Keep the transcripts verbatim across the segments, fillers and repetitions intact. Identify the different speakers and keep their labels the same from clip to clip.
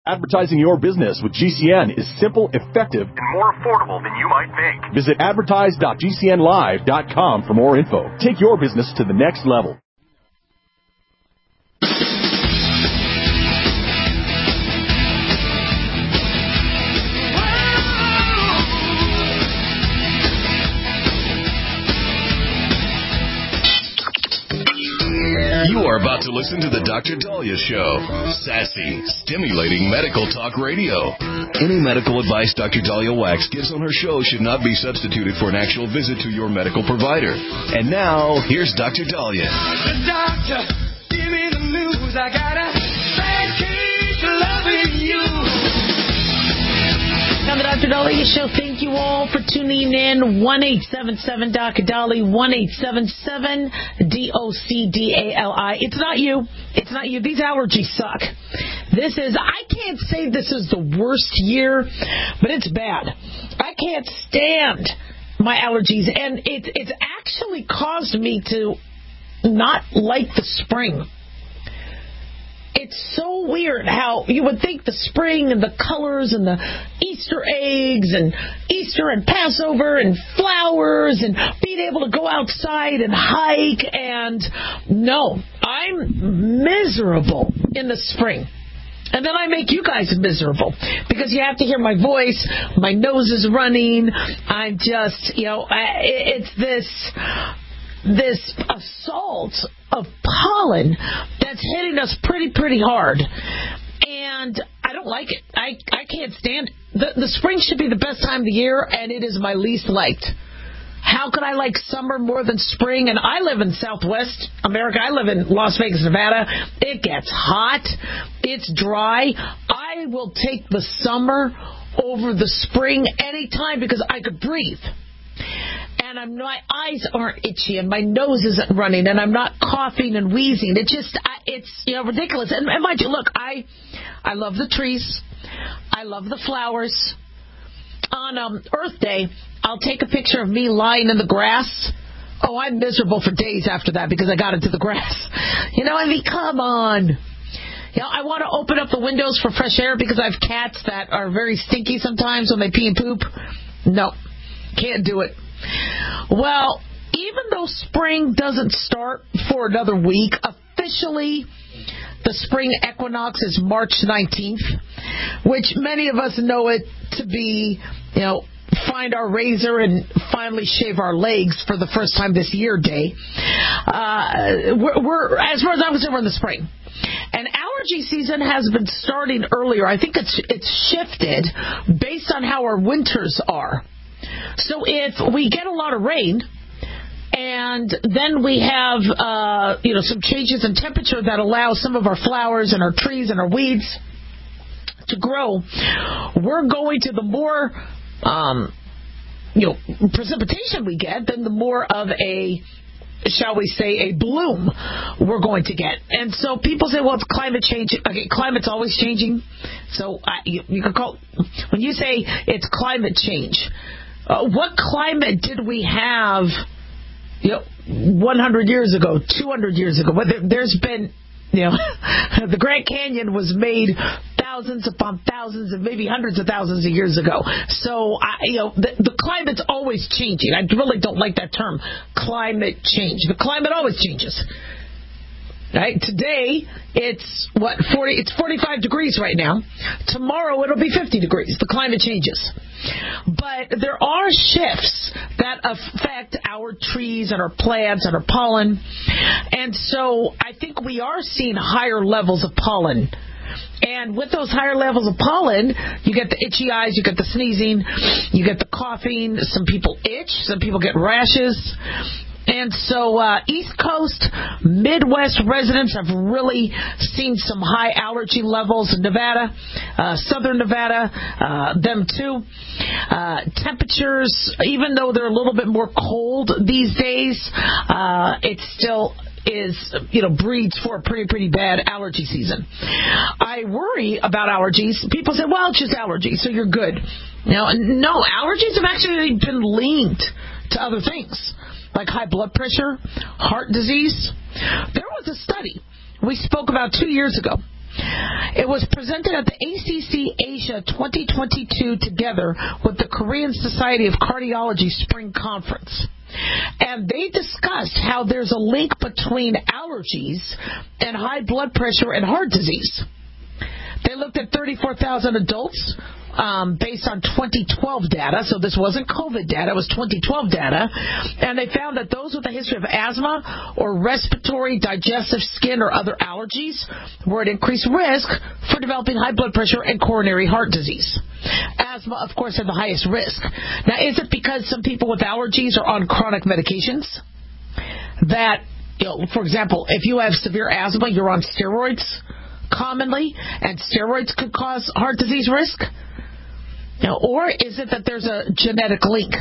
Speaker 1: Advertising your business with G C N is simple, effective, and more affordable than you might think. Visit advertise dot g c n live dot com for more info. Take your business to the next level.
Speaker 2: You are about to listen to the Doctor Dahlia Show. Sassy, stimulating medical talk radio. Any medical advice Doctor Dahlia Wax gives on her show should not be substituted for an actual visit to your medical provider. And now, here's Doctor Dahlia.
Speaker 3: The doctor, give me the news. I got a bad case of loving you.
Speaker 4: Now, the Doctor Dahlia Show, thank you all for tuning in. one eight seven seven D O C D A L I, one eight seven seven D O C D A L I. It's not you. It's not you. These allergies suck. This is, I can't say this is the worst year, but it's bad. I can't stand my allergies, and it, it's actually caused me to not like the spring. It's so weird how you would think the spring and the colors and the Easter eggs and Easter and Passover and flowers and being able to go outside and hike, and no, I'm miserable in the spring. And then I make you guys miserable because you have to hear my voice. My nose is running. I'm just, you know, it's this... this assault of pollen that's hitting us pretty, pretty hard. And I don't like it. I, I can't stand it. The, the spring should be the best time of the year, and it is my least liked. How could I like summer more than spring? And I live in Southwest America. I live in Las Vegas, Nevada. It gets hot. It's dry. I will take the summer over the spring anytime because I could breathe. And I'm, my eyes aren't itchy, and my nose isn't running, and I'm not coughing and wheezing. It just, it's, you know, ridiculous. And, and mind you, look, I, I love the trees. I love the flowers. On um, Earth Day, I'll take a picture of me lying in the grass. Oh, I'm miserable for days after that because I got into the grass. You know, I mean, come on. You know, I want to open up the windows for fresh air because I have cats that are very stinky sometimes when they pee and poop. No, can't do it. Well, even though spring doesn't start for another week, officially the spring equinox is March nineteenth, which many of us know it to be, you know, find our razor and finally shave our legs for the first time this year day. Uh, we're, we're, as far as I'm concerned, we're in the spring. And allergy season has been starting earlier. I think it's it's shifted based on how our winters are. So if we get a lot of rain, and then we have, uh, you know, some changes in temperature that allow some of our flowers and our trees and our weeds to grow, we're going to the more, um, you know, precipitation we get, then the more of a, shall we say, a bloom we're going to get. And so people say, well, it's climate change. Okay, climate's always changing. So uh, you, you can call, when you say it's climate change, Uh, what climate did we have, you know, one hundred years ago, two hundred years ago? Well, there, there's been, you know, the Grand Canyon was made thousands upon thousands and maybe hundreds of thousands of years ago. So, I, you know, the, the climate's always changing. I really don't like that term, climate change. The climate always changes. Right? Today, it's, what, forty, it's forty-five degrees right now. Tomorrow, it'll be fifty degrees. The climate changes. But there are shifts that affect our trees and our plants and our pollen. And so I think we are seeing higher levels of pollen. And with those higher levels of pollen, you get the itchy eyes, you get the sneezing, you get the coughing. Some people itch. Some people get rashes. And so uh, East Coast, Midwest residents have really seen some high allergy levels in Nevada, uh, Southern Nevada, uh, them too. Uh, temperatures, even though they're a little bit more cold these days, uh, it still is, you know, breeds for a pretty, pretty bad allergy season. I worry about allergies. People say, well, it's just allergies, so you're good. Now, no, allergies have actually been linked to other things, like high blood pressure, heart disease. There was a study we spoke about two years ago It was presented at the A C C Asia twenty twenty-two together with the Korean Society of Cardiology Spring Conference. And they discussed how there's a link between allergies and high blood pressure and heart disease. They looked at thirty-four thousand adults um, based on twenty twelve data. So this wasn't COVID data. It was twenty twelve data. And they found that those with a history of asthma or respiratory, digestive, skin, or other allergies were at increased risk for developing high blood pressure and coronary heart disease. Asthma, of course, had the highest risk. Now, is it because some people with allergies are on chronic medications? That, you know, for example, if you have severe asthma, you're on steroids commonly, and steroids could cause heart disease risk? You know, or is it that there's a genetic link?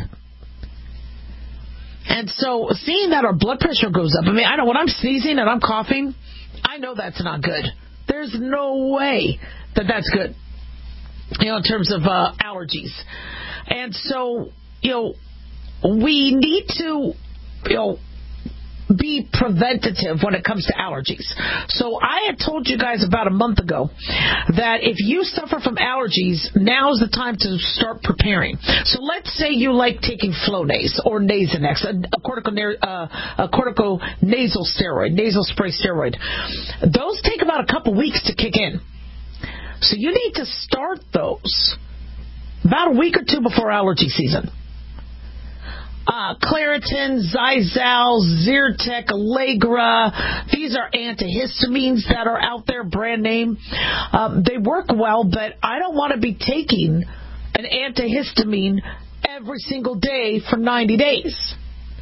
Speaker 4: And so seeing that our blood pressure goes up, I mean, I know when I'm sneezing and I'm coughing, I know that's not good. There's no way that that's good, you know, in terms of uh, allergies. And so, you know, we need to, you know, be preventative when it comes to allergies. So I had told you guys about a month ago that if you suffer from allergies, now's the time to start preparing. So let's say you like taking Flonase or Nasonex, a, a, cortico, uh, a corticonasal steroid, nasal spray steroid. Those take about a couple weeks to kick in. So you need to start those about a week or two before allergy season. Uh, Claritin, Zizal, Zyrtec, Allegra. These are antihistamines that are out there, brand name. Um, they work well, but I don't want to be taking an antihistamine every single day for ninety days.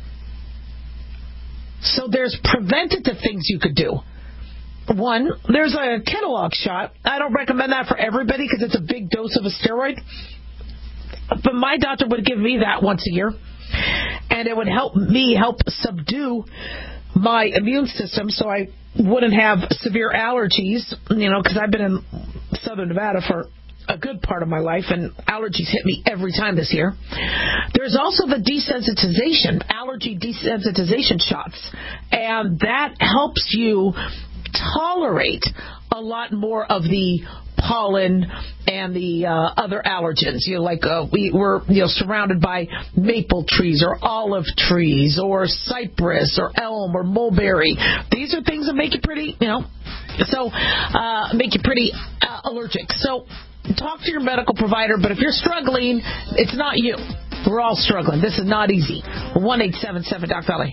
Speaker 4: So there's preventative things you could do. One, there's a Kenalog shot. I don't recommend that for everybody because it's a big dose of a steroid. But my doctor would give me that once a year. And it would help me help subdue my immune system so I wouldn't have severe allergies, you know, because I've been in Southern Nevada for a good part of my life, and allergies hit me every time this year. There's also the desensitization, allergy desensitization shots, and that helps you tolerate a lot more of the pollen and the uh, other allergens. You know, like uh, we were, you know, surrounded by maple trees or olive trees or cypress or elm or mulberry. These are things that make you pretty, you know, so uh, make you pretty uh, allergic. So talk to your medical provider. But if you're struggling, it's not you. We're all struggling. This is not easy. one eight seven seven Doc Valley.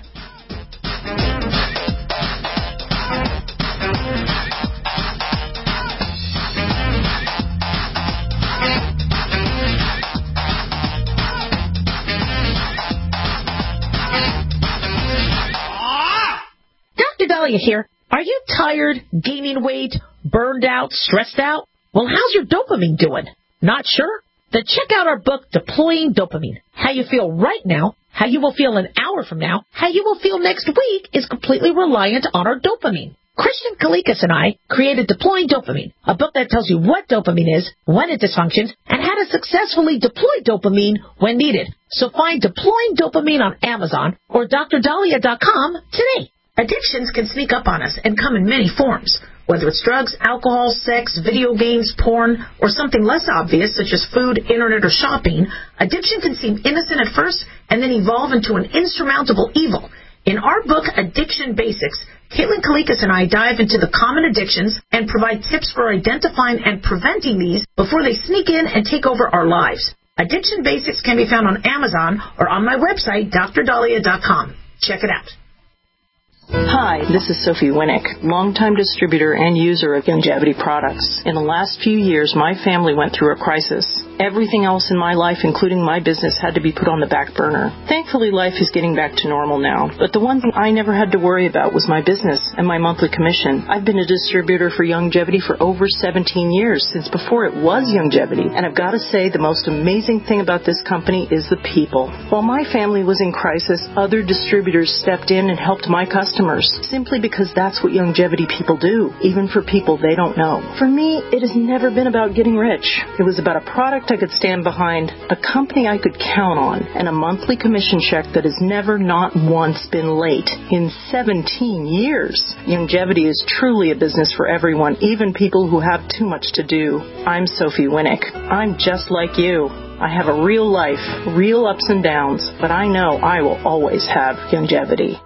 Speaker 5: Doctor Dahlia here. Are you tired, gaining weight, burned out, stressed out? Well, how's your dopamine doing? Not sure? Then check out our book, Deploying Dopamine. How you feel right now, how you will feel an hour from now, how you will feel next week is completely reliant on our dopamine. Christian Kalikas and I created Deploying Dopamine, a book that tells you what dopamine is, when it dysfunctions, and how to successfully deploy dopamine when needed. So find Deploying Dopamine on Amazon or D R Dahlia dot com today. Addictions can sneak up on us and come in many forms. Whether it's drugs, alcohol, sex, video games, porn, or something less obvious such as food, internet, or shopping, addiction can seem innocent at first and then evolve into an insurmountable evil. In our book, Addiction Basics, Caitlin Kalikas and I dive into the common addictions and provide tips for identifying and preventing these before they sneak in and take over our lives. Addiction Basics can be found on Amazon or on my website, D R Dahlia dot com. Check it out.
Speaker 6: Hi, this is Sophie Winnick, longtime distributor and user of Youngevity products. In the last few years, my family went through a crisis. Everything else in my life, including my business, had to be put on the back burner. Thankfully, life is getting back to normal now. But the one thing I never had to worry about was my business and my monthly commission. I've been a distributor for Youngevity for over seventeen years, since before it was Youngevity. And I've got to say, the most amazing thing about this company is the people. While my family was in crisis, other distributors stepped in and helped my customers, simply because that's what Youngevity people do, even for people they don't know. For me, it has never been about getting rich. It was about a product product I could stand behind, a company I could count on, and a monthly commission check that has never not once been late in seventeen years. Longevity is truly a business for everyone, even people who have too much to do. I'm Sophie Winnick. I'm just like you. I have a real life, real ups and downs, but I know I will always have longevity.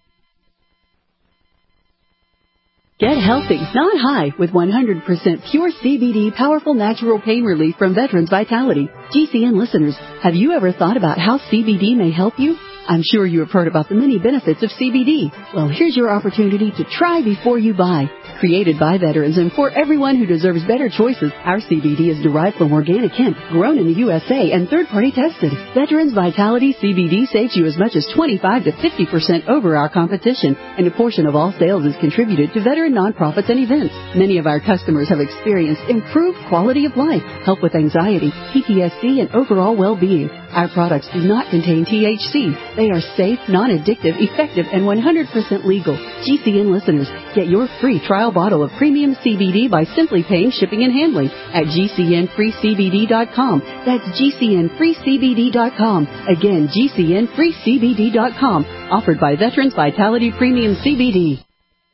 Speaker 7: Get healthy, not high, with one hundred percent pure C B D powerful natural pain relief from Veterans Vitality. G C N listeners, have you ever thought about how C B D may help you? I'm sure you have heard about the many benefits of C B D. Well, here's your opportunity to try before you buy. Created by veterans and for everyone who deserves better choices, our C B D is derived from organic hemp, grown in the U S A, and third-party tested. Veterans Vitality C B D saves you as much as twenty-five to fifty percent over our competition, and a portion of all sales is contributed to veteran nonprofits and events. Many of our customers have experienced improved quality of life, help with anxiety, P T S D, and overall well-being. Our products do not contain T H C. They are safe, non-addictive, effective, and one hundred percent legal. G C N listeners, get your free trial bottle of premium C B D by simply paying shipping and handling at G C N free C B D dot com. That's G C N free C B D dot com. Again, G C N free C B D dot com. Offered by Veterans Vitality Premium C B D.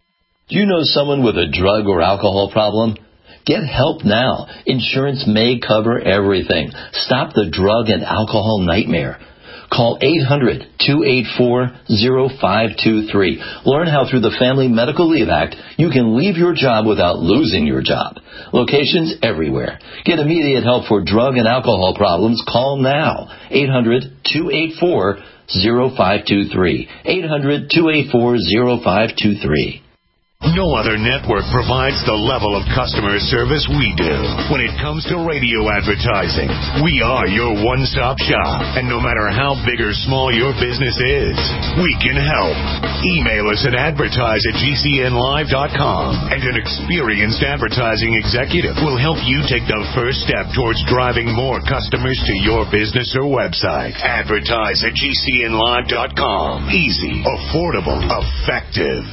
Speaker 8: Do you know someone with a drug or alcohol problem? Get help now. Insurance may cover everything. Stop the drug and alcohol nightmare. Call eight hundred, two eight four, zero five two three. Learn how through the Family Medical Leave Act you can leave your job without losing your job. Locations everywhere. Get immediate help for drug and alcohol problems. Call now. eight hundred, two eight four, zero five two three. eight hundred, two eight four, zero five two three.
Speaker 9: No other network provides the level of customer service we do. When it comes to radio advertising, we are your one-stop shop. And no matter how big or small your business is, we can help. Email us at advertise at G C N live dot com, and an experienced advertising executive will help you take the first step towards driving more customers to your business or website. Advertise at G C N live dot com. Easy, affordable, effective.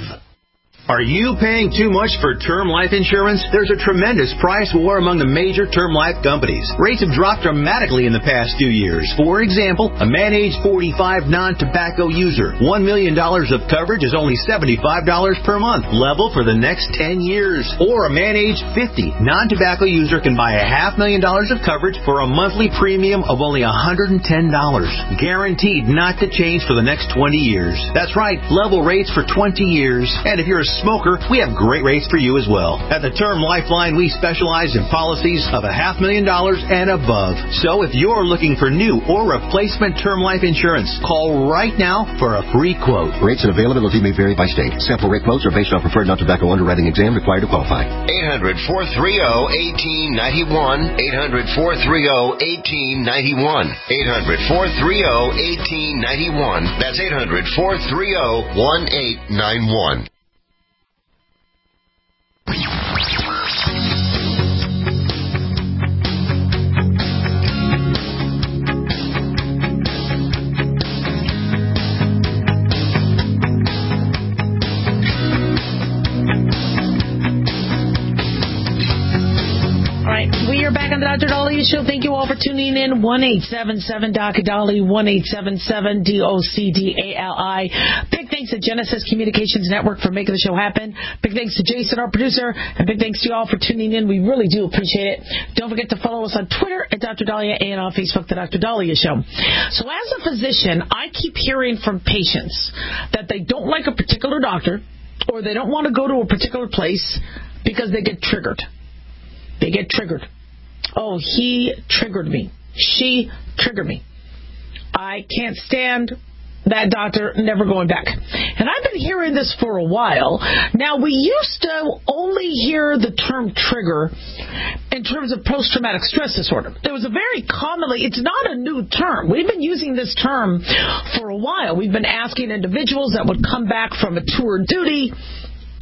Speaker 10: Are you paying too much for term life insurance? There's a tremendous price war among the major term life companies. Rates have dropped dramatically in the past few years. For example, a man age forty-five non-tobacco user, one million dollars of coverage is only seventy-five dollars per month, level for the next ten years. Or a man age fifty non-tobacco user can buy a half million dollars of coverage for a monthly premium of only one hundred ten dollars. Guaranteed not to change for the next twenty years. That's right, level rates for twenty years. And if you're a smoker, we have great rates for you as well. At the Term Lifeline, we specialize in policies of a half million dollars and above. So if you're looking for new or replacement term life insurance, call right now for a free quote.
Speaker 11: Rates and availability may vary by state. Sample rate quotes are based on preferred non-tobacco underwriting exam required to qualify.
Speaker 12: eight hundred, four three zero, one eight nine one. eight hundred, four three zero, one eight nine one. eight hundred, four three zero, one eight nine one. That's eight hundred, four three zero, one eight nine one.
Speaker 4: The Doctor Dali Show. Thank you all for tuning in. one eight seven seven D O C Dali, one eight seven seven D O C D A L I. Big thanks to Genesis Communications Network for making the show happen. Big thanks to Jason, our producer, and big thanks to you all for tuning in. We really do appreciate it. Don't forget to follow us on Twitter at Doctor Dahlia and on Facebook, The Doctor Dahlia Show. So as a physician, I keep hearing from patients that they don't like a particular doctor or they don't want to go to a particular place because they get triggered. They get triggered. Oh, he triggered me. She triggered me. I can't stand that doctor, never going back. And I've been hearing this for a while. Now, we used to only hear the term trigger in terms of post-traumatic stress disorder. It was a very commonly, it's not a new term. We've been using this term for a while. We've been asking individuals that would come back from a tour of duty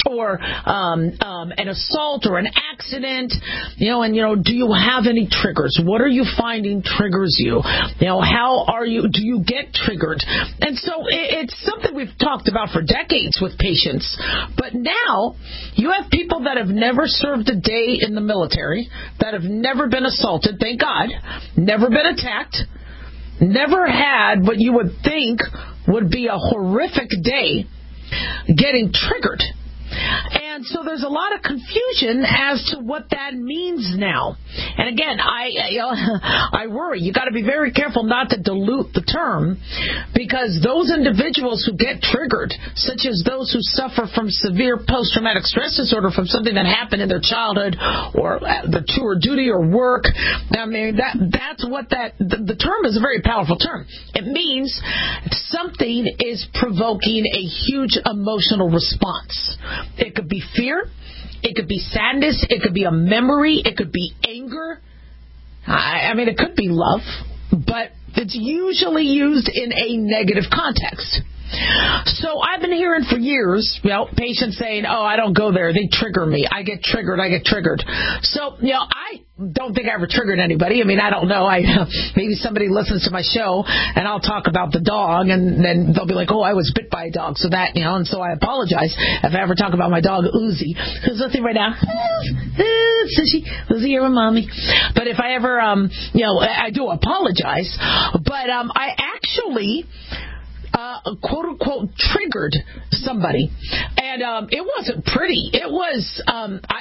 Speaker 4: or um, um, an assault or an accident, you know, and, you know, do you have any triggers? What are you finding triggers you? You know, how are you, do you get triggered? And so it, it's something we've talked about for decades with patients. But now you have people that have never served a day in the military, that have never been assaulted, thank God, never been attacked, never had what you would think would be a horrific day, getting triggered. And so there's a lot of confusion as to what that means now. And again, I you know, I worry. You got to be very careful not to dilute the term, because those individuals who get triggered, such as those who suffer from severe post-traumatic stress disorder from something that happened in their childhood or the tour of duty or work, I mean, that that's what that, the, the term is a very powerful term. It means something is provoking a huge emotional response. It could be fear, it could be sadness, it could be a memory, it could be anger. I, I mean, it could be love, but it's usually used in a negative context. So I've been hearing for years, you know, patients saying, oh, I don't go there. They trigger me. I get triggered. I get triggered. So, you know, I don't think I ever triggered anybody. I mean, I don't know. I maybe somebody listens to my show and I'll talk about the dog and then they'll be like, oh, I was bit by a dog. So that, you know, and so I apologize if I ever talk about my dog, Uzi, who's listening right now. Sushi, Uzi, you're a mommy. But if I ever, um, you know, I do apologize. But um, I actually... Uh, quote unquote triggered somebody, and um, it wasn't pretty. It was. Um, I,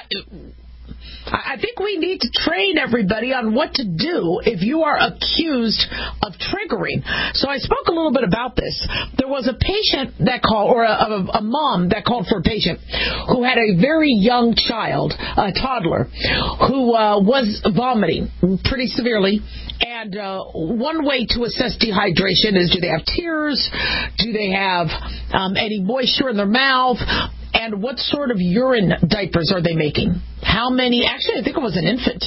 Speaker 4: I think we need to train everybody on what to do if you are accused of triggering. So I spoke a little bit about this. There was a patient that called, or a, a, a mom that called for a patient who had a very young child, a toddler, who uh, was vomiting pretty severely. And uh, one way to assess dehydration is, do they have tears? Do they have um, any moisture in their mouth? And what sort of urine diapers are they making? How many? Actually, I think it was an infant.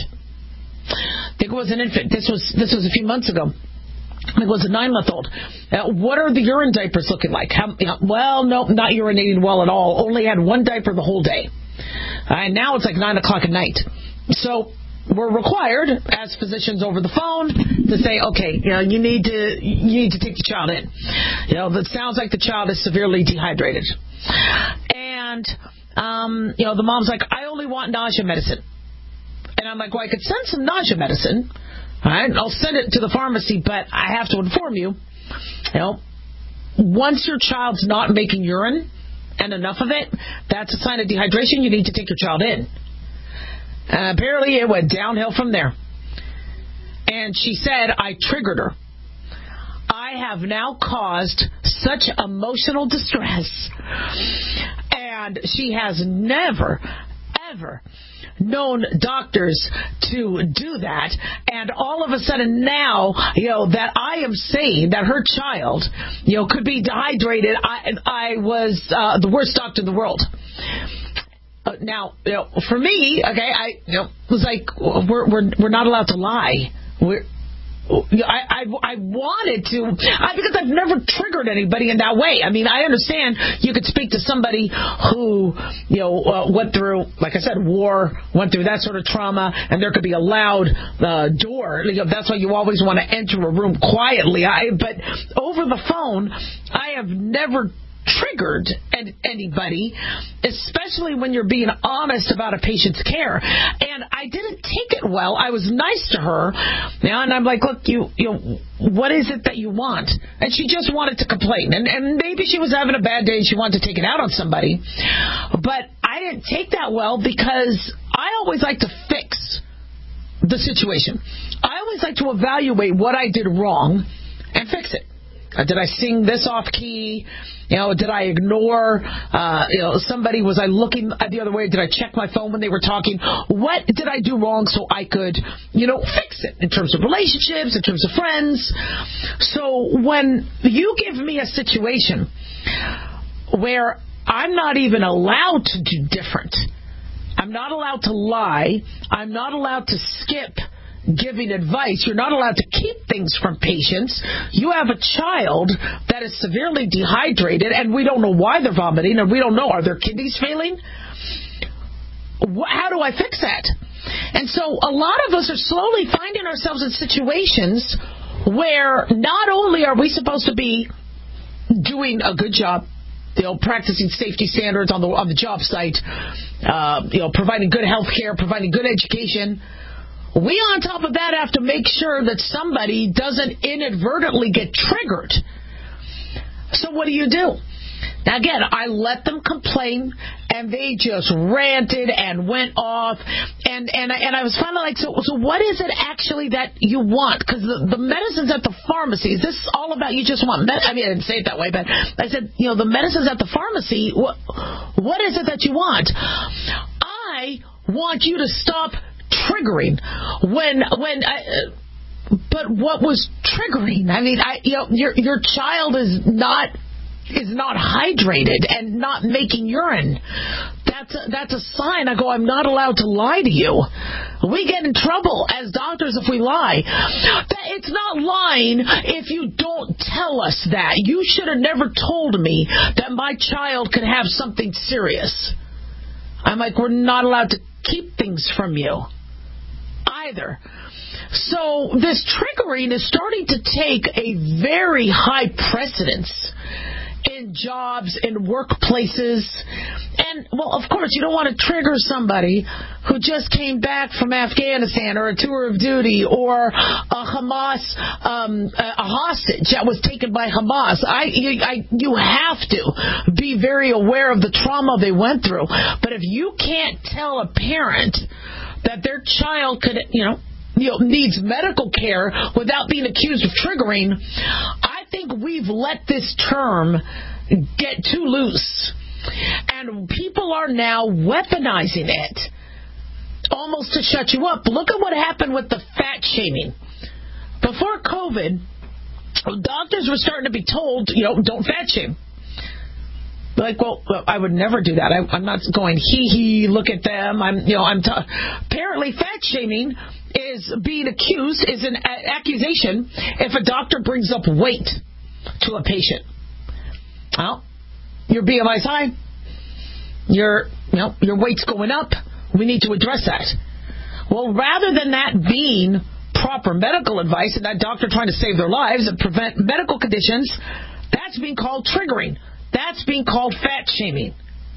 Speaker 4: I think it was an infant. This was this was a few months ago. It was a nine-month-old. Uh, what are the urine diapers looking like? How, you know, well, no, not urinating well at all. Only had one diaper the whole day. Uh, and now it's like nine o'clock at night. So we're required, as physicians over the phone, to say, okay, you know, you need to you need to take the child in. You know, it sounds like the child is severely dehydrated. And, um, you know, the mom's like, I only want nausea medicine. And I'm like, well, I could send some nausea medicine. All right, I'll send it to the pharmacy, but I have to inform you, you know, once your child's not making urine, and enough of it, that's a sign of dehydration. You need to take your child in. Uh, apparently, it went downhill from there. And she said, I triggered her. I have now caused such emotional distress. And she has never, ever known doctors to do that. And all of a sudden now, you know, that I am saying that her child, you know, could be dehydrated, I, I was uh, the worst doctor in the world. Uh, now, you know, for me, okay, I you know, was like, we're we're we're not allowed to lie. We're I, I, I wanted to, I, because I've never triggered anybody in that way. I mean, I understand you could speak to somebody who, you know, uh, went through, like I said, war, went through that sort of trauma, and there could be a loud uh, door. You know, that's why you always want to enter a room quietly. I, but over the phone, I have never triggered anybody, especially when you're being honest about a patient's care. And I didn't take it well. I was nice to her, you know, and I'm like, look, you, you know, what is it that you want? And she just wanted to complain. And, and maybe she was having a bad day and she wanted to take it out on somebody. But I didn't take that well because I always like to fix the situation. I always like to evaluate what I did wrong and fix it. Uh, did I sing this off key? You know, did I ignore, uh, you know, somebody? Was I looking the other way? Did I check my phone when they were talking? What did I do wrong so I could, you know, fix it in terms of relationships, in terms of friends? So when you give me a situation where I'm not even allowed to do different, I'm not allowed to lie, I'm not allowed to skip giving advice. You're not allowed to keep things from patients. You have a child that is severely dehydrated, and we don't know why they're vomiting, and we don't know, are their kidneys failing? How do I fix that? And so a lot of us are slowly finding ourselves in situations where not only are we supposed to be doing a good job, you know, practicing safety standards on the on the job site, uh, you know, providing good health care, providing good education, we on top of that have to make sure that somebody doesn't inadvertently get triggered. So what do you do? Now, again, I let them complain, and they just ranted and went off, and and I, and I was finally like, so so what is it actually that you want? Because the, the medicines at the pharmacy, is this all about you just want med- I mean, I didn't say it that way, but I said, you know, the medicines at the pharmacy, what, what is it that you want? I want you to stop triggering when when I... Uh, but what was triggering? I mean, I you know, your your child is not... is not hydrated and not making urine. That's a, that's a sign. I go, I'm not allowed to lie to you. We get in trouble as doctors if we lie. It's not lying if you don't tell us that. You should have never told me that my child could have something serious. I'm like, we're not allowed to keep things from you either. So this triggering is starting to take a very high precedence in jobs, in workplaces. And, well, of course, you don't want to trigger somebody who just came back from Afghanistan or a tour of duty or a Hamas, um, a hostage that was taken by Hamas. I you, I, you have to be very aware of the trauma they went through. But if you can't tell a parent that their child could, you know, you know, needs medical care without being accused of triggering, I think we've let this term get too loose. And people are now weaponizing it almost to shut you up. Look at what happened with the fat shaming. Before COVID, doctors were starting to be told, you know, don't fat shame. Like, well, I would never do that. I, I'm not going, hee hee, look at them. I'm, you know, I'm. T- Apparently, fat shaming is being accused, is an a- accusation if a doctor brings up weight to a patient. Well, your B M I's high. Your, you know, your weight's going up. We need to address that. Well, rather than that being proper medical advice and that doctor trying to save their lives and prevent medical conditions, that's being called triggering. That's being called fat shaming.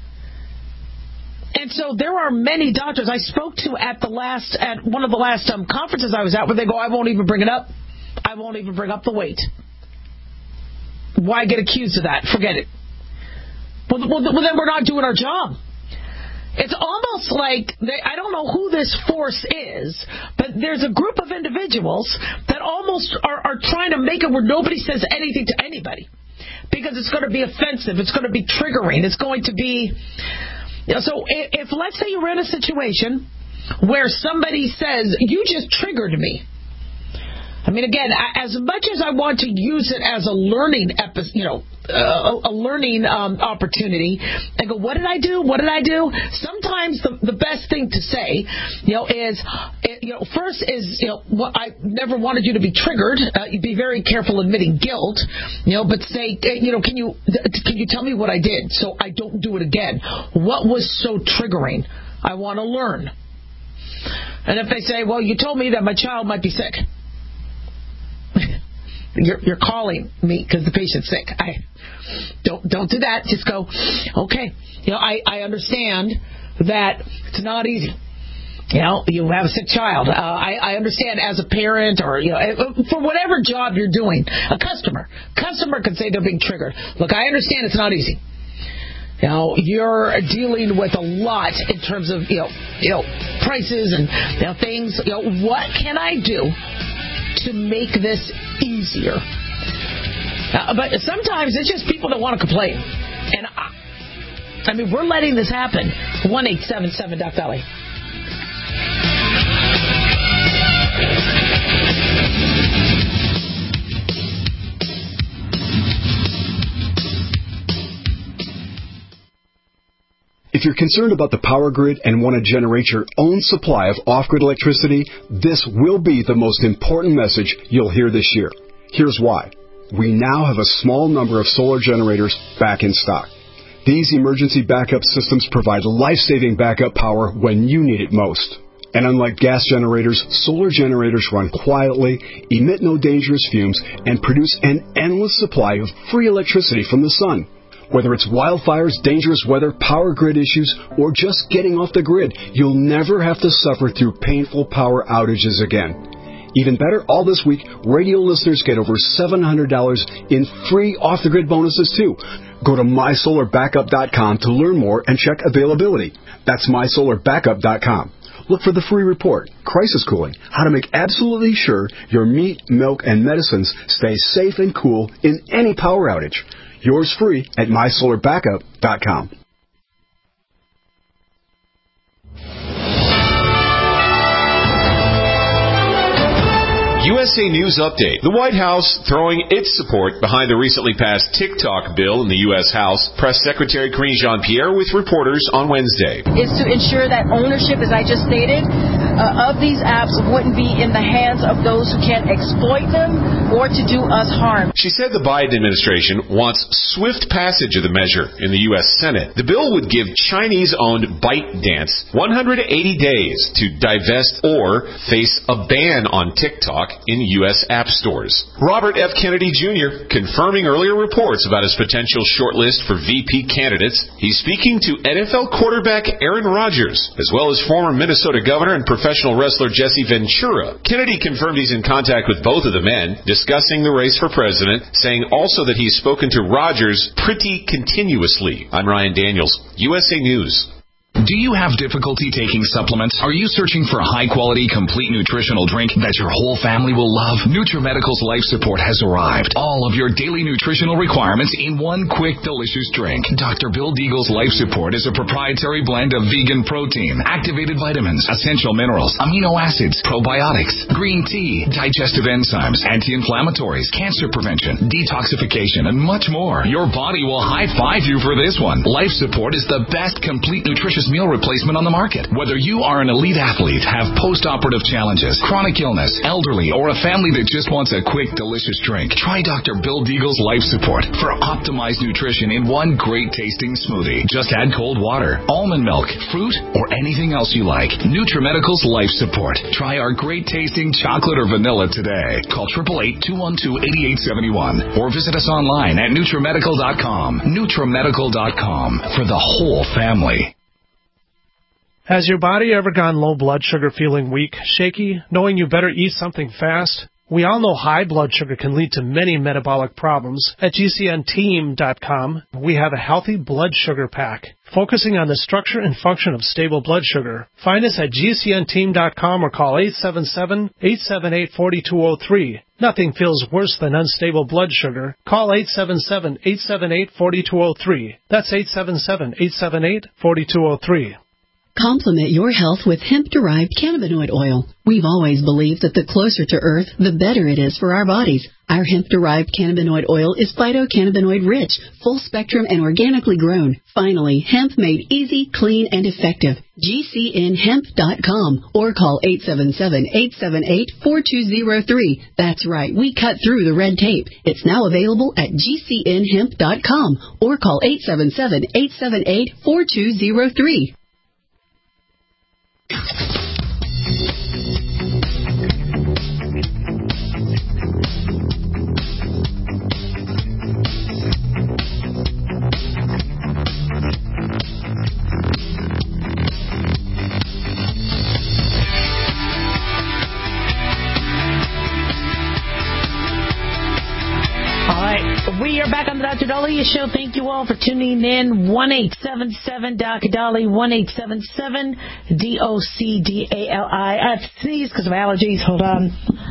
Speaker 4: And so there are many doctors I spoke to at the last, at one of the last um, conferences I was at, where they go, I won't even bring it up. I won't even bring up the weight. Why get accused of that? Forget it. Well, well, well then we're not doing our job. It's almost like, they, I don't know who this force is, but there's a group of individuals that almost are, are trying to make it where nobody says anything to anybody. Because it's going to be offensive. It's going to be triggering. It's going to be... You know, so if, if, let's say you're in a situation where somebody says, you just triggered me. I mean, again, as much as I want to use it as a learning epi- you know, uh, a learning um, opportunity, and go, what did I do? What did I do? Sometimes the, the best thing to say, you know, is, you know, first is, you know, what I never wanted you to be triggered. Uh, you be very careful admitting guilt, you know, but say, you know, can you can you tell me what I did so I don't do it again? What was so triggering? I want to learn. And if they say, well, you told me that my child might be sick. You're, you're calling me because the patient's sick. I don't don't do that. Just go, okay. You know, I, I understand that it's not easy. You know, you have a sick child. Uh, I, I understand as a parent, or you know, for whatever job you're doing, a customer, customer could say they're being triggered. Look, I understand it's not easy. You know, you're dealing with a lot in terms of you know, you know, prices and you know, things. You know, what can I do to make this easier? Uh, but sometimes it's just people that want to complain. And I, I mean, we're letting this happen. one eight seven seven Doc Valley.
Speaker 1: If
Speaker 13: If you're concerned about the power grid and want to generate your own supply of off-grid electricity, this will be the most important message you'll hear this year. Here's why. We now have a small number of solar generators back in stock. These emergency backup systems provide life-saving backup power when you need it most. And unlike gas generators, solar generators run quietly, emit no dangerous fumes, and produce an endless supply of free electricity from the sun. Whether it's wildfires, dangerous weather, power grid issues, or just getting off the grid, you'll never have to suffer through painful power outages again. Even better, all this week, radio listeners get over seven hundred dollars in free off-the-grid bonuses, too. Go to my solar backup dot com to learn more and check availability. That's my solar backup dot com. Look for the free report, Crisis Cooling, how to make absolutely sure your meat, milk, and medicines stay safe and cool in any power outage. Yours free at my solar backup dot com.
Speaker 14: U S A News Update. The White House throwing its support behind the recently passed TikTok bill in the U S House. Press Secretary Karine Jean-Pierre with reporters on Wednesday.
Speaker 15: Is to ensure that ownership, as I just stated, uh, of these apps wouldn't be in the hands of those who can exploit them or to do us harm.
Speaker 14: She said the Biden administration wants swift passage of the measure in the U S Senate. The bill would give Chinese-owned ByteDance one hundred eighty days to divest or face a ban on TikTok in U S app stores. Robert F. Kennedy Junior confirming earlier reports about his potential shortlist for V P candidates. He's speaking to N F L quarterback Aaron Rodgers, as well as former Minnesota governor and professional wrestler Jesse Ventura. Kennedy confirmed he's in contact with both of the men, discussing the race for president, saying also that he's spoken to Rodgers pretty continuously. I'm Ryan Daniels, U S A News.
Speaker 16: Do you have difficulty taking supplements? Are you searching for a high-quality, complete nutritional drink that your whole family will love? NutriMedical's Life Support has arrived. All of your daily nutritional requirements in one quick, delicious drink. Doctor Bill Deagle's Life Support is a proprietary blend of vegan protein, activated vitamins, essential minerals, amino acids, probiotics, green tea, digestive enzymes, anti-inflammatories, cancer prevention, detoxification, and much more. Your body will high-five you for this one. Life Support is the best complete nutritious meal replacement on the market. Whether you are an elite athlete, have post-operative challenges, chronic illness, elderly, or a family that just wants a quick, delicious drink, try Doctor Bill Deagle's Life Support for optimized nutrition in one great-tasting smoothie. Just add cold water, almond milk, fruit, or anything else you like. NutriMedical's Life Support. Try our great-tasting chocolate or vanilla today. Call eight eight eight, two one two, eight eight seven one or visit us online at NutriMedical dot com. NutriMedical dot com for the whole family.
Speaker 17: Has your body ever gone low blood sugar, feeling weak, shaky, knowing you better eat something fast? We all know high blood sugar can lead to many metabolic problems. At G C N team dot com, we have a healthy blood sugar pack, focusing on the structure and function of stable blood sugar. Find us at G C N team dot com or call eight seven seven, eight seven eight, four two zero three. Nothing feels worse than unstable blood sugar. Call eight seven seven, eight seven eight, four two zero three. That's eight seven seven, eight seven eight, four two zero three.
Speaker 7: Complement your health with hemp-derived cannabinoid oil. We've always believed that the closer to Earth, the better it is for our bodies. Our hemp-derived cannabinoid oil is phytocannabinoid-rich, full-spectrum, and organically grown. Finally, hemp made easy, clean, and effective. G C N hemp dot com or call eight seven seven, eight seven eight, four two zero three. That's right, we cut through the red tape. It's now available at G C N hemp dot com or call eight seven seven, eight seven eight, four two zero three.
Speaker 4: We are back on the Doctor Dahlia Show. Thank you all for tuning in. one eight seven seven Doctor Dahlia, one eight seven seven D O C D A L I. I have to sneeze because of allergies. Hold on.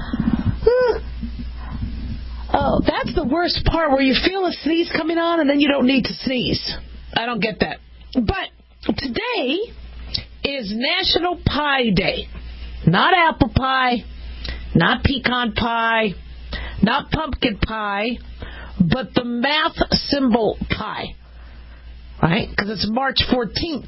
Speaker 4: Oh, that's the worst part, where you feel a sneeze coming on and then you don't need to sneeze. I don't get that. But today is National Pie Day. Not apple pie, not pecan pie, not pumpkin pie, but the math symbol pi. right? Because it's March fourteenth.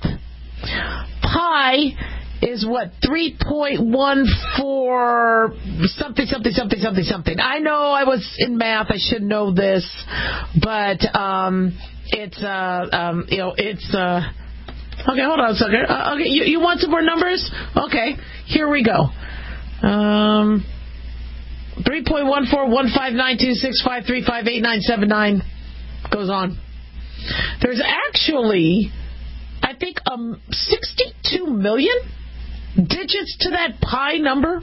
Speaker 4: Pi is what, three point one four something, something, something, something, something. I know I was in math. I should know this. But um, it's, uh, um, you know, it's... Uh, okay, hold on a second. Uh, okay, you, you want some more numbers? Okay, here we go. Um, three point one four one five nine two six five three five eight nine seven nine goes on. There's actually, I think, um, sixty-two million digits to that pi number.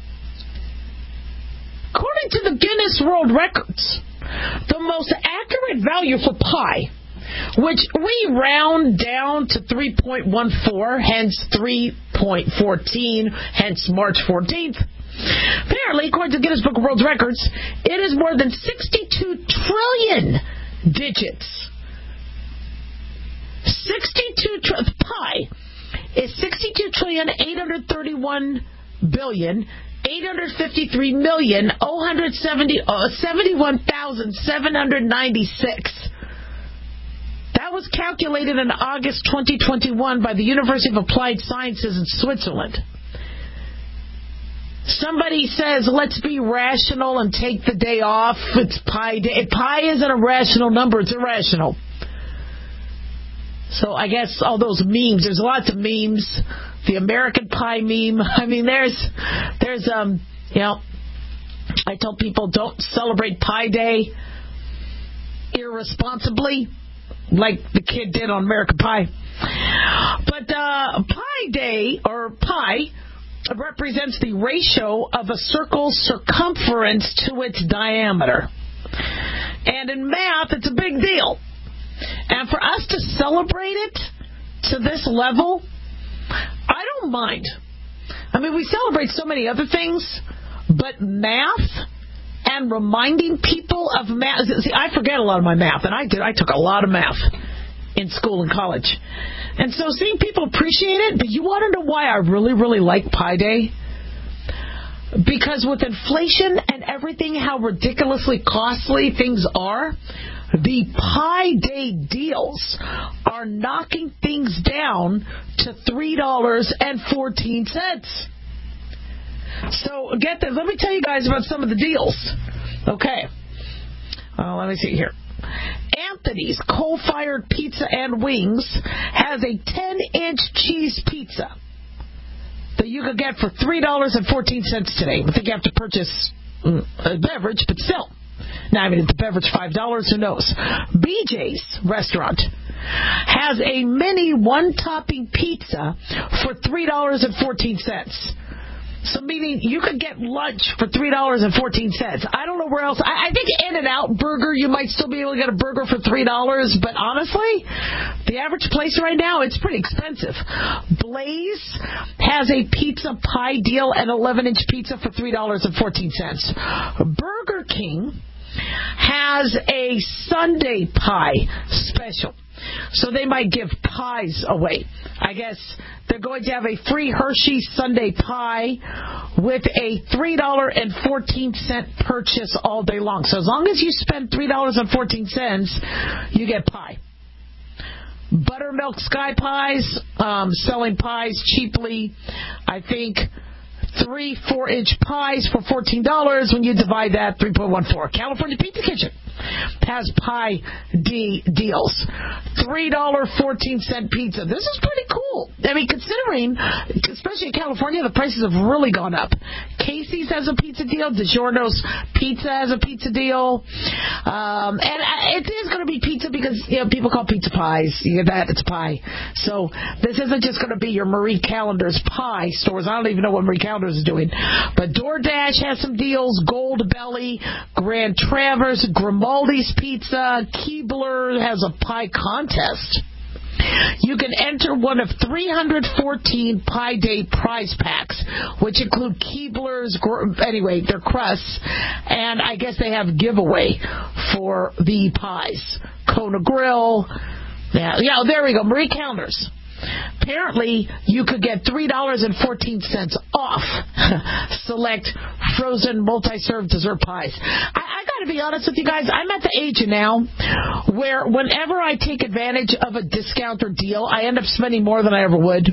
Speaker 4: According to the Guinness World Records, the most accurate value for pi, which we round down to three point one four, hence three point one four, hence March fourteenth. Apparently, according to the Guinness Book of World Records, it is more than sixty-two trillion digits. sixty-two trillion. Pi is sixty-two trillion eight hundred thirty-one billion eight hundred fifty-three million zero hundred seventy-one thousand seven hundred ninety-six. That was calculated in August twenty twenty-one by the University of Applied Sciences in Switzerland. Somebody says, let's be rational and take the day off. It's pi day. Pi isn't a rational number. It's irrational. So I guess all those memes, there's lots of memes. The American Pie meme. I mean, there's, there's, um, you know, I tell people don't celebrate Pi Day irresponsibly, like the kid did on American Pie. But uh, Pi Day, or pi, represents the ratio of a circle's circumference to its diameter. And in math, it's a big deal. And for us to celebrate it to this level, I don't mind. I mean, we celebrate so many other things, but math and reminding people of math. See, I forget a lot of my math, and I did. I took a lot of math in school and college. And so seeing people appreciate it, but you want to know why I really, really like Pi Day? Because with inflation and everything, how ridiculously costly things are, the Pi Day deals are knocking things down to three dollars and fourteen cents. So get this. Let me tell you guys about some of the deals. Okay. Uh, let me see here. Anthony's Coal-Fired Pizza and Wings has a ten-inch cheese pizza that you could get for three dollars and fourteen cents today. I think you have to purchase a beverage, but still. Now, I mean, if the beverage five dollars, who knows? B J's Restaurant has a mini one-topping pizza for three dollars and fourteen cents. So meaning you could get lunch for three dollars and fourteen cents. I don't know where else. I, I think In-N-Out Burger, you might still be able to get a burger for three dollars. But honestly, the average place right now, it's pretty expensive. Blaze has a pizza pie deal, an eleven-inch pizza for three dollars and fourteen cents. Burger King has a Sunday pie special. So they might give pies away. I guess they're going to have a free Hershey Sunday pie with a three dollars and fourteen cents purchase all day long. So as long as you spend three dollars and fourteen cents, you get pie. Buttermilk Sky Pies, um, selling pies cheaply. I think three four-inch pies for fourteen dollars. When you divide that, three point one four. California Pizza Kitchen has pie D deals. three dollars and fourteen cents pizza. This is pretty cool. I mean, considering, especially in California, the prices have really gone up. Casey's has a pizza deal. DiGiorno's Pizza has a pizza deal. Um, and it is going to be pizza because, you know, people call pizza pies. You get that, it's pie. So this isn't just going to be your Marie Callender's pie stores. I don't even know what Marie Callender's is doing. But DoorDash has some deals. Gold Belly, Grand Traverse, Grimaldi's Pizza, Keebler has a pie contest. You can enter one of three hundred fourteen Pi Day prize packs, which include Keebler's, anyway, their crusts, and I guess they have giveaway for the pies. Kona Grill. Yeah, yeah, there we go. Marie Callender's. Apparently, you could get three dollars and fourteen cents off select frozen multi-serve dessert pies. I, I got to be honest with you guys. I'm at the age now where whenever I take advantage of a discount or deal, I end up spending more than I ever would.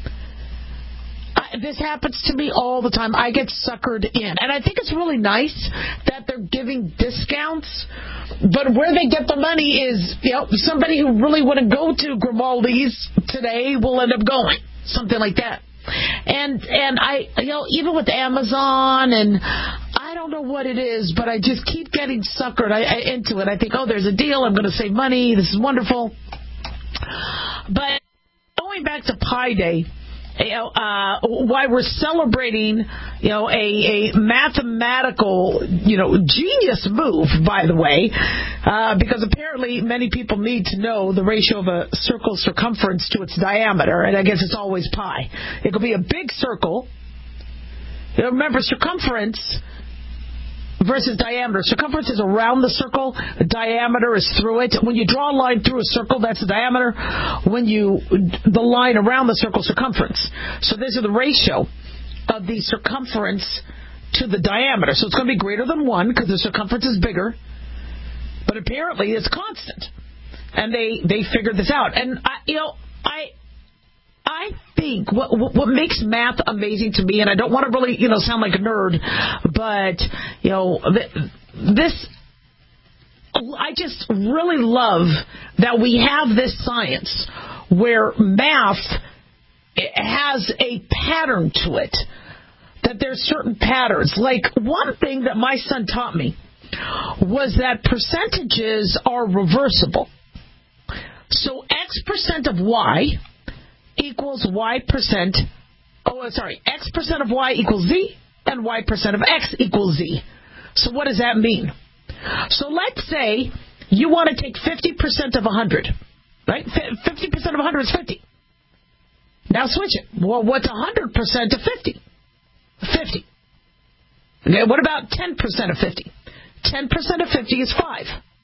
Speaker 4: This happens to me all the time. I get suckered in. And I think it's really nice that they're giving discounts. But where they get the money is, you know, somebody who really wouldn't go to Grimaldi's today will end up going. Something like that. And, and I, you know, even with Amazon and I don't know what it is, but I just keep getting suckered I, I, into it. I think, oh, there's a deal. I'm going to save money. This is wonderful. But going back to Pi Day, You know, uh, why we're celebrating, you know, a, a mathematical, you know, genius move, by the way, uh, because apparently many people need to know the ratio of a circle's circumference to its diameter, and I guess it's always pi. It could be a big circle. You know, remember, circumference versus diameter. Circumference is around the circle. The diameter is through it. When you draw a line through a circle, that's the diameter. When you, the line around the circle, circumference. So this is the ratio of the circumference to the diameter. So it's going to be greater than one because the circumference is bigger. But apparently it's constant. And they, they figured this out. And, I, you know, I... I think what what makes math amazing to me, and I don't want to really, you know, sound like a nerd, but, you know, this, I just really love that we have this science where math has a pattern to it, that there's certain patterns. Like, one thing that my son taught me was that percentages are reversible. So X percent of Y equals Y percent, oh, sorry, X percent of Y equals Z, and Y percent of X equals Z. So what does that mean? So let's say you want to take fifty percent of one hundred, right? fifty percent of one hundred is fifty. Now switch it. Well, what's one hundred percent of fifty? fifty. Okay, what about ten percent of fifty? ten percent of fifty is five.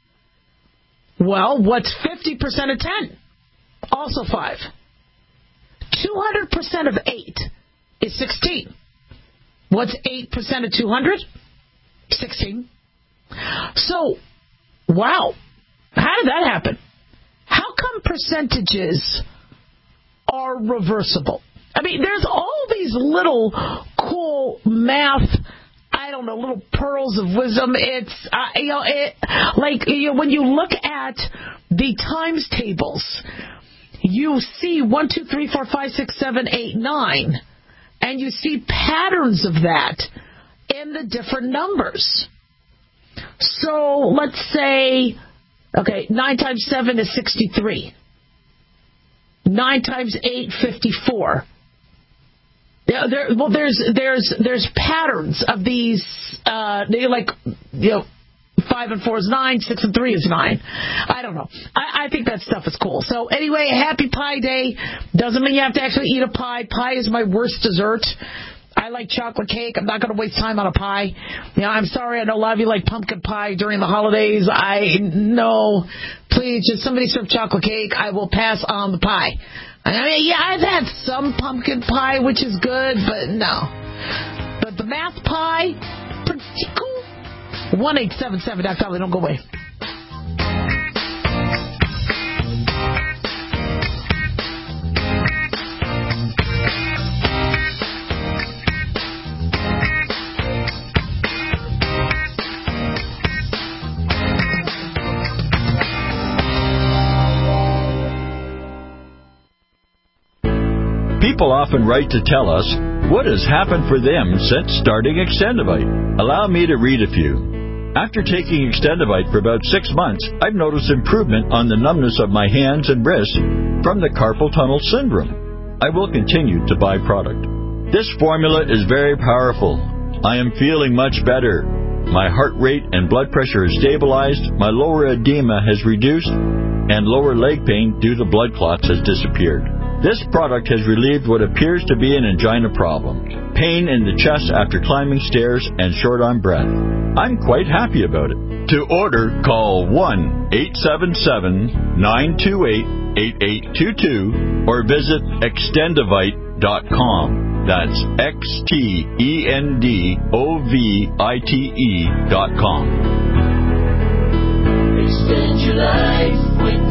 Speaker 4: Well, what's fifty percent of ten? Also five. two hundred percent of eight is sixteen. What's eight percent of two hundred? sixteen. So, wow. How did that happen? How come percentages are reversible? I mean, there's all these little cool math, I don't know, little pearls of wisdom. It's, uh, you know, it, like, you know, when you look at the times tables, you see one, two, three, four, five, six, seven, eight, nine, and you see patterns of that in the different numbers. So let's say, okay, nine times seven is sixty-three. nine times eight, fifty-four. There, there, well, there's there's there's patterns of these, uh, like, you know, five and four is nine, six and three is nine. I don't know. I, I think that stuff is cool. So anyway, happy Pi Day. Doesn't mean you have to actually eat a pie. Pie is my worst dessert. I like chocolate cake. I'm not going to waste time on a pie. You know, I'm sorry. I know a lot of you like pumpkin pie during the holidays. I know. Please, just somebody serve chocolate cake. I will pass on the pie. I mean, yeah, I've had some pumpkin pie, which is good, but no. But the math pie, pretty cool. one eight seven seven dot com. Don't go away.
Speaker 18: People often write to tell us what has happened for them since starting Extendivite. Allow me to read a few. After taking Extendivite for about six months, I've noticed improvement on the numbness of my hands and wrists from the carpal tunnel syndrome. I will continue to buy product. This formula is very powerful. I am feeling much better. My heart rate and blood pressure is stabilized, my lower edema has reduced, and lower leg pain due to blood clots has disappeared. This product has relieved what appears to be an angina problem. pain in the chest after climbing stairs, and short on breath. I'm quite happy about it. To order, call one eight seven seven, nine two eight, eight eight two two or visit extendovite dot com. That's X T E N D O V I T E dot com.
Speaker 3: Extend your life with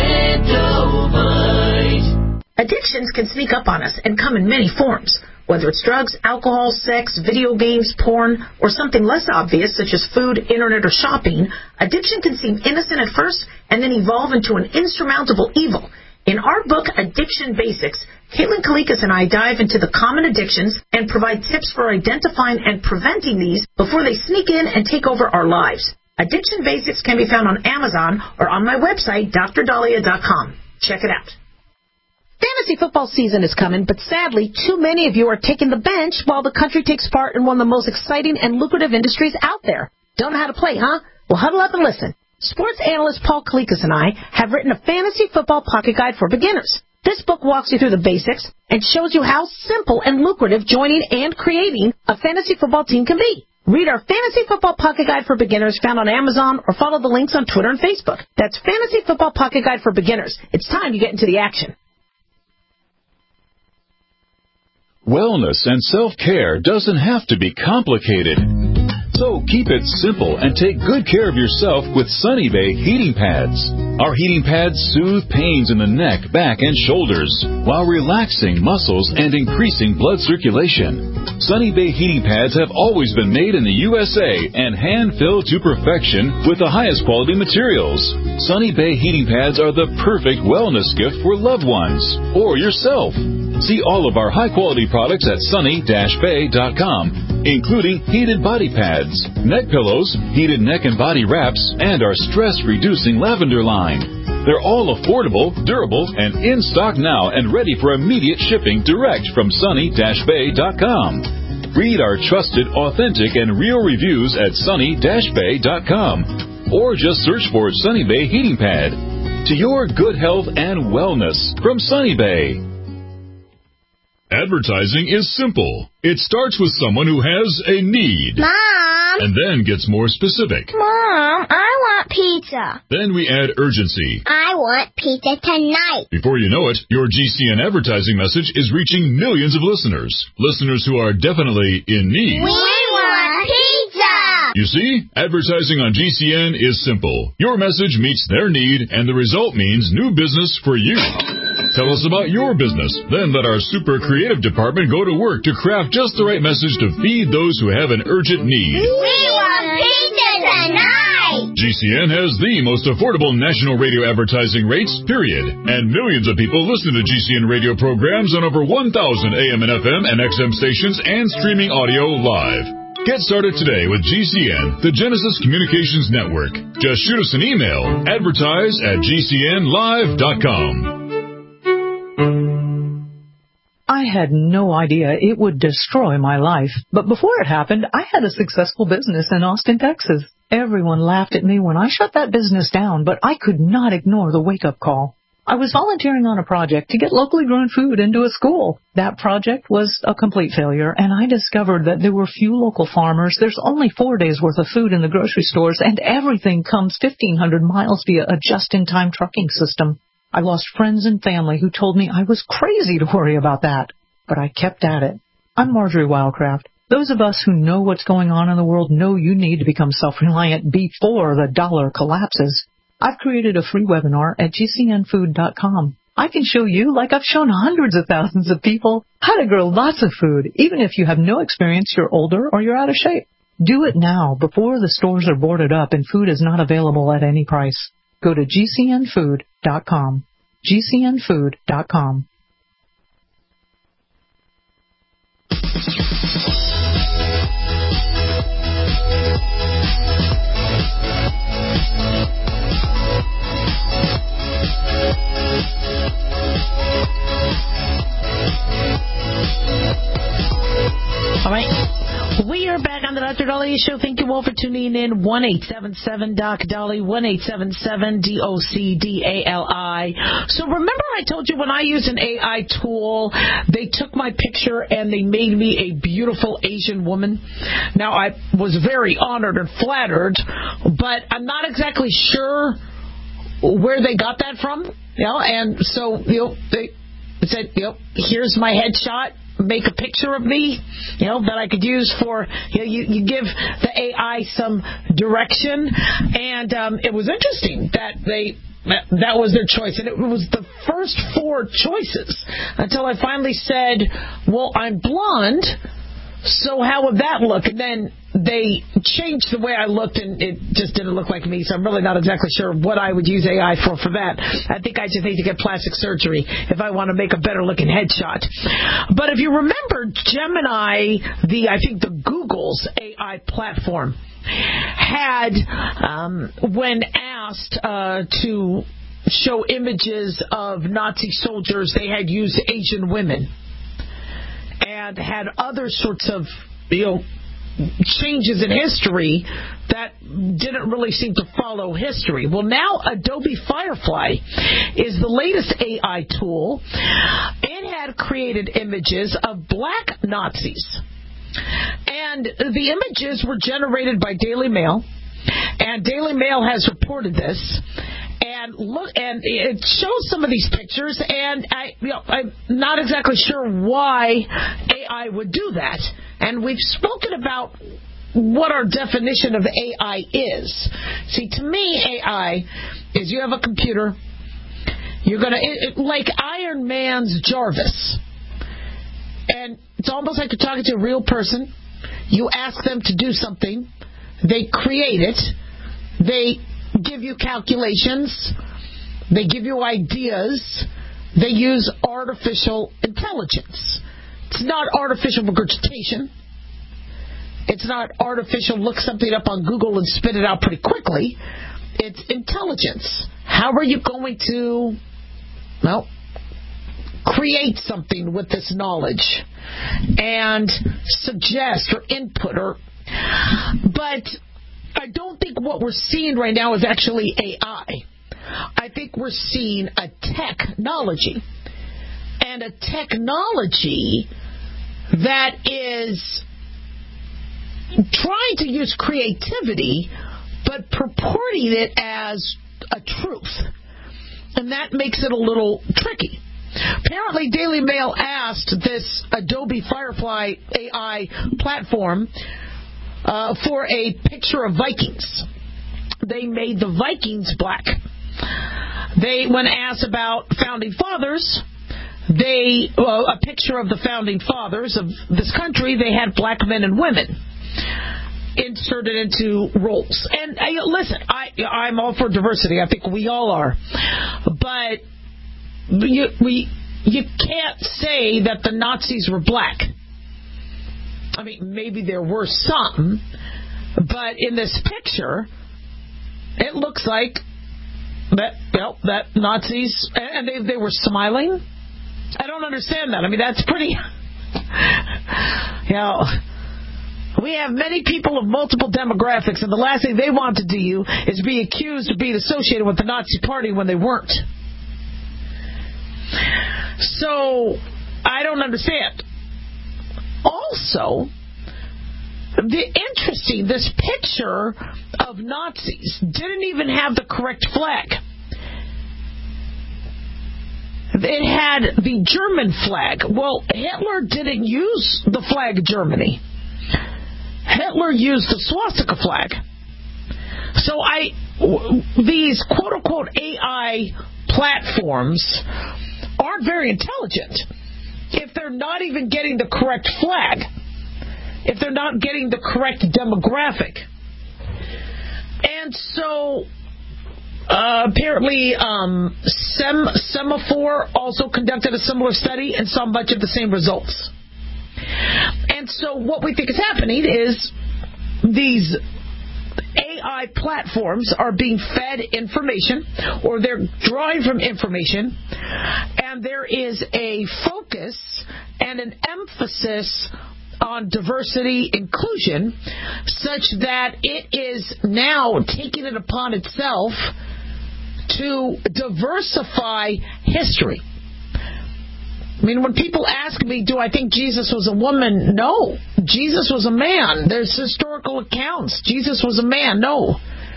Speaker 3: Extendovite.
Speaker 5: Addictions can sneak up on us and come in many forms. Whether it's drugs, alcohol, sex, video games, porn, or something less obvious such as food, internet, or shopping, addiction can seem innocent at first and then evolve into an insurmountable evil. In our book, Addiction Basics, Caitlin Kalikas and I dive into the common addictions and provide tips for identifying and preventing these before they sneak in and take over our lives. Addiction Basics can be found on Amazon or on my website, D R Dahlia dot com. Check it out. Fantasy football season is coming, but sadly, too many of you are taking the bench while the country takes part in one of the most exciting and lucrative industries out there. Don't know how to play, huh? Well, huddle up and listen. Sports analyst Paul Kalikas and I have written a fantasy football pocket guide for beginners. This book walks you through the basics and shows you how simple and lucrative joining and creating a fantasy football team can be. Read our Fantasy Football Pocket Guide for Beginners found on Amazon or follow the links on Twitter and Facebook. That's Fantasy Football Pocket Guide for Beginners. It's time to get into the action.
Speaker 1: Wellness and self-care doesn't have to be complicated. So keep it simple and take good care of yourself with Sunny Bay heating pads. Our heating pads soothe pains in the neck, back, and shoulders while relaxing muscles and increasing blood circulation. Sunny Bay heating pads have always been made in the U S A and hand-filled to perfection with the highest quality materials. Sunny Bay heating pads are the perfect wellness gift for loved ones or yourself. See all of our high-quality products at sunny dash bay dot com, including heated body pads, neck pillows, heated neck and body wraps, and our stress-reducing lavender line. They're all affordable, durable, and in stock now and ready for immediate shipping direct from sunny dash bay dot com. Read our trusted, authentic, and real reviews at sunny dash bay dot com or just search for Sunny Bay Heating Pad. To your good health and wellness from Sunny Bay.
Speaker 19: Advertising is simple. It starts with someone who has a need.
Speaker 20: Mom!
Speaker 19: And then gets more specific.
Speaker 20: Mom, I want pizza.
Speaker 19: Then we add urgency.
Speaker 20: I want pizza tonight.
Speaker 19: Before you know it, your G C N advertising message is reaching millions of listeners. Listeners who are definitely in need.
Speaker 20: We want pizza!
Speaker 19: You see, advertising on G C N is simple. Your message meets their need, and the result means new business for you. Tell us about your business. Then let our super creative department go to work to craft just the right message to feed those who have an urgent need.
Speaker 20: We want pizza tonight!
Speaker 19: G C N has the most affordable national radio advertising rates, period. And millions of people listen to G C N radio programs on over one thousand A M and F M and X M stations and streaming audio live. Get started today with G C N, the Genesis Communications Network. Just shoot us an email, advertise at G C N live dot com.
Speaker 21: I had no idea it would destroy my life, but before it happened, I had a successful business in Austin, Texas. Everyone laughed at me when I shut that business down, but I could not ignore the wake-up call. I was volunteering on a project to get locally grown food into a school. That project was a complete failure, and I discovered that there were few local farmers. There's only four days' worth of food in the grocery stores, and everything comes fifteen hundred miles via a just-in-time trucking system. I lost friends and family who told me I was crazy to worry about that, but I kept at it. I'm Marjorie Wildcraft. Those of us who know what's going on in the world know you need to become self-reliant before the dollar collapses. I've created a free webinar at G C N food dot com. I can show you, like I've shown hundreds of thousands of people, how to grow lots of food, even if you have no experience, you're older, or you're out of shape. Do it now before the stores are boarded up and food is not available at any price. Go to G C N food dot com. G C N food dot com.
Speaker 5: All right. We are back on the
Speaker 4: Doctor Dahlia Show. Thank you all for tuning in. one eight seven seven Doc Dolly, one eight seven seven D O C D A L I. So remember I told you when I used an A I tool, they took my picture and they made me a beautiful Asian woman? Now, I was very honored and flattered, but I'm not exactly sure where they got that from. You know, and so, you know, they said, you know, here's my headshot. Make a picture of me, you know, that I could use for, you know, you, you give the A I some direction. And um, it was interesting that they, that was their choice. And it was the first four choices until I finally said, well, I'm blonde, so how would that look? And then they changed the way I looked, and it just didn't look like me, so I'm really not exactly sure what I would use A I for for that. I think I just need to get plastic surgery if I want to make a better-looking headshot. But if you remember, Gemini, the I think the Google's A I platform, had, um, when asked uh, to show images of Nazi soldiers, they had used Asian women and had other sorts of, you know, changes in history that didn't really seem to follow history. Well, now Adobe Firefly is the latest A I tool. It had created images of black Nazis. And the images were generated by Daily Mail, and Daily Mail has reported this. And look, and it shows some of these pictures, and I, you know, I'm not exactly sure why A I would do that. And we've spoken about what our definition of A I is. See, to me, A I is you have a computer. You're gonna it, it, like Iron Man's Jarvis, and it's almost like you're talking to a real person. You ask them to do something, they create it, they give you calculations, they give you ideas, they use artificial intelligence. It's not artificial regurgitation. It's not artificial look something up on Google and spit it out pretty quickly. It's intelligence. How are you going to, well, create something with this knowledge and suggest or input or, but I don't think what we're seeing right now is actually A I. I think we're seeing a technology. And a technology that is trying to use creativity, but purporting it as a truth. And that makes it a little tricky. Apparently, Daily Mail asked this Adobe Firefly A I platform uh, for a picture of Vikings. They made the Vikings black. They, when asked about founding fathers, they uh, a picture of the founding fathers of this country, they had black men and women inserted into roles. And uh, listen, I, I'm all for diversity. I think we all are. But you, we, you can't say that the Nazis were black. I mean, maybe there were some, but in this picture, it looks like that, well, that Nazis, and they, they were smiling. I don't understand that. I mean, that's pretty, you know, we have many people of multiple demographics, and the last thing they want to do is be accused of being associated with the Nazi Party when they weren't. So, I don't understand. Also, the interesting, this picture of Nazis didn't even have the correct flag. It had the German flag. Well, Hitler didn't use the flag of Germany. Hitler used the swastika flag. So I, these quote-unquote A I platforms aren't very intelligent if they're not even getting the correct flag, if they're not getting the correct demographic. And so uh, apparently um, Sem- Semaphore also conducted a similar study and saw much of the same results. And so what we think is happening is these A I platforms are being fed information, or they're drawing from information, and there is a focus and an emphasis on diversity inclusion such that it is now taking it upon itself to diversify history. I mean, when people ask me, do I think Jesus was a woman? No. Jesus was a man. There's historical accounts. Jesus was a man. No.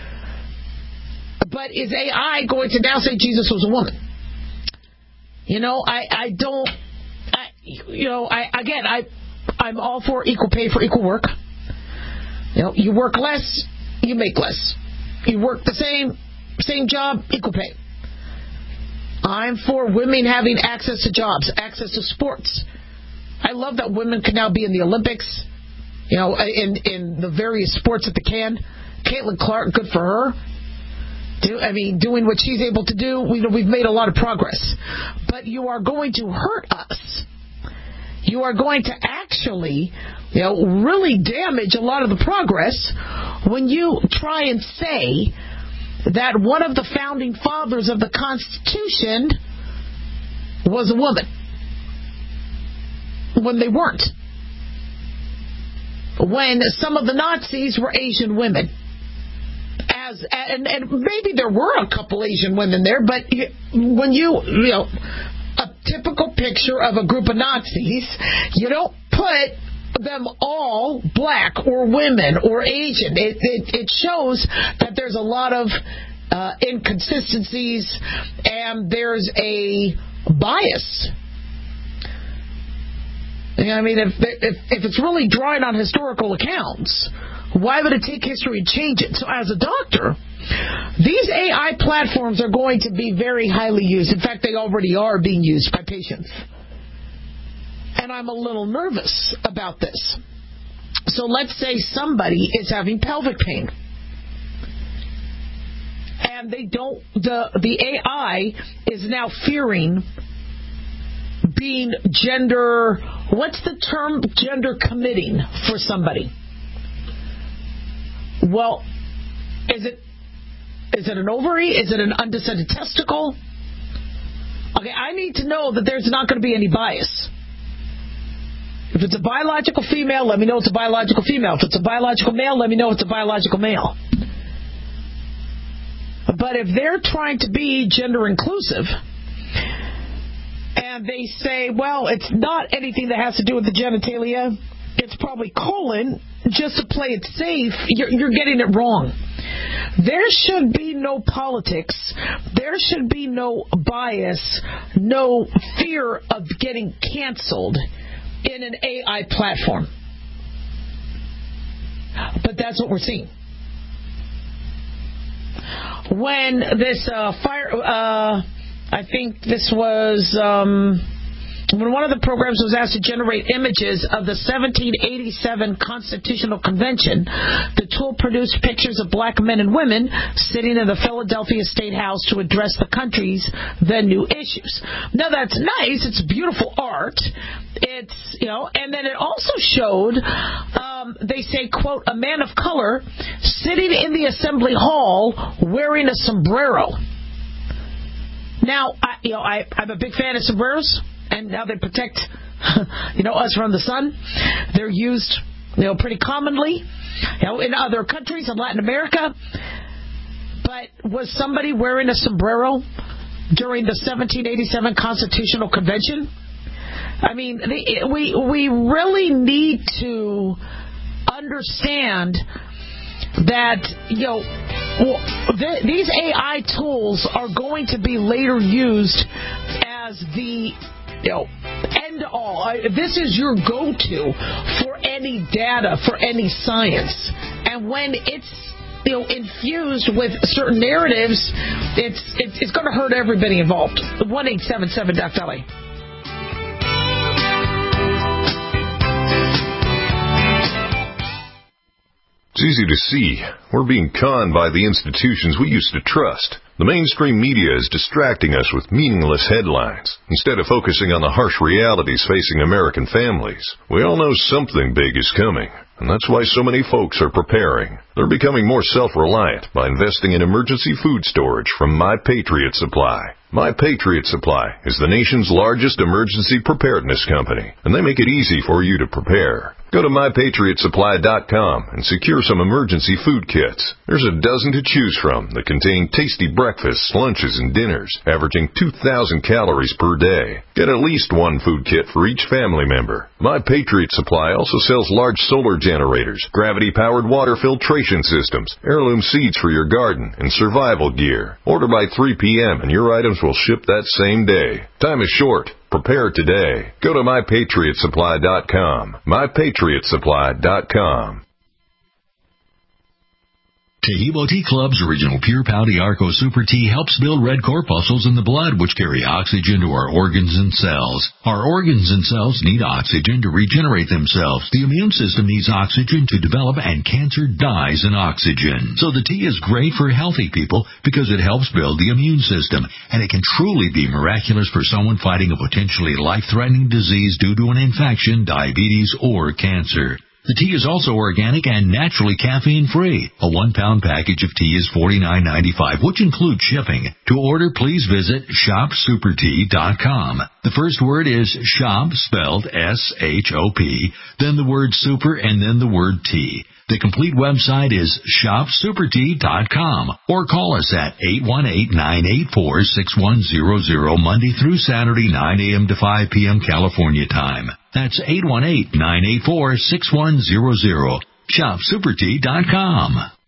Speaker 4: But is A I going to now say Jesus was a woman? You know, I, I don't, I, you know, I again, I, I'm all for equal pay for equal work. You know, you work less, you make less. You work the same, same job, equal pay. I'm for women having access to jobs, access to sports. I love that women can now be in the Olympics, you know, in, in the various sports that they can. Caitlin Clark, good for her. Do, I mean, doing what she's able to do, we, we've made a lot of progress. But you are going to hurt us. You are going to actually, you know, really damage a lot of the progress when you try and say that one of the founding fathers of the Constitution was a woman when they weren't. When some of the Nazis were Asian women. As and, and maybe there were a couple Asian women there, but when you, you know, a typical picture of a group of Nazis, you don't put them all black or women or Asian. It, it, it shows that there's a lot of uh, inconsistencies and there's a bias. You know, I mean, if, if if it's really drawing on historical accounts, why would it take history and change it? So as a doctor, these A I platforms are going to be very highly used. In fact, they already are being used by patients. And I'm a little nervous about this. So let's say somebody is having pelvic pain. And they don't, the, the A I is now fearing being gender, what's the term, gender committing for somebody? Well, is it is it an ovary? Is it an undescended testicle? Okay, I need to know that there's not going to be any bias. If it's a biological female, let me know it's a biological female. If it's a biological male, let me know it's a biological male. But if they're trying to be gender inclusive, and they say, well, it's not anything that has to do with the genitalia, it's probably colon, just to play it safe, you're, you're getting it wrong. There should be no politics. There should be no bias, no fear of getting canceled in an A I platform. But that's what we're seeing. When this uh, fire, uh, I think this was... Um, When one of the programs was asked to generate images of the seventeen eighty-seven Constitutional Convention, the tool produced pictures of black men and women sitting in the Philadelphia State House to address the country's then new issues. Now that's nice. It's beautiful art. It's, you know, and then it also showed, um, they say, quote, a man of color sitting in the assembly hall wearing a sombrero. Now, I, you know, I, I'm a big fan of sombreros. And now they protect, you know, us from the sun. They're used, you know, pretty commonly, you know, in other countries in Latin America. But was somebody wearing a sombrero during the seventeen eighty-seven Constitutional Convention? I mean, the, we we really need to understand that, you know, th- these A I tools are going to be later used as the, you know, end all. I, this is your go-to for any data, for any science. And when it's, you know, infused with certain narratives, it's it's, it's going to hurt everybody involved. one eight seven seven Doc Valley.
Speaker 2: It's easy to see. We're being conned by the institutions we used to trust. The mainstream media is distracting us with meaningless headlines instead of focusing on the harsh realities facing American families. We all know something big is coming, and that's why so many folks are preparing. They're becoming more self-reliant by investing in emergency food storage from My Patriot Supply. My Patriot Supply is the nation's largest emergency preparedness company, and they make it easy for you to prepare. Go to my patriot supply dot com and secure some emergency food kits. There's a dozen to choose from that contain tasty breakfasts, lunches, and dinners, averaging two thousand calories per day. Get at least one food kit for each family member. My Patriot Supply also sells large solar generators, gravity-powered water filtration systems, heirloom seeds for your garden, and survival gear. Order by three p.m. and your items will ship that same day. Time is short. Prepare today. Go to my patriot supply dot com. my patriot supply dot com.
Speaker 6: Taheebo Tea Club's original Pure Pouty Arco Super Tea helps build red corpuscles in the blood, which carry oxygen to our organs and cells. Our organs and cells need oxygen to regenerate themselves. The immune system needs oxygen to develop, and cancer dies in oxygen. So the tea is great for healthy people because it helps build the immune system, and it can truly be miraculous for someone fighting a potentially life-threatening disease due to an infection, diabetes, or cancer. The tea is also organic and naturally caffeine-free. A one-pound package of tea is forty-nine ninety-five, which includes shipping. To order, please visit shop super tea dot com. The first word is shop, spelled S H O P, then the word super, and then the word tea. The complete website is shop super tea dot com, or call us at eight one eight, nine eight four, six one zero zero Monday through Saturday, nine a.m. to five p.m. California time. That's eight one eight, nine eight four, six one zero zero. shop super tea dot com.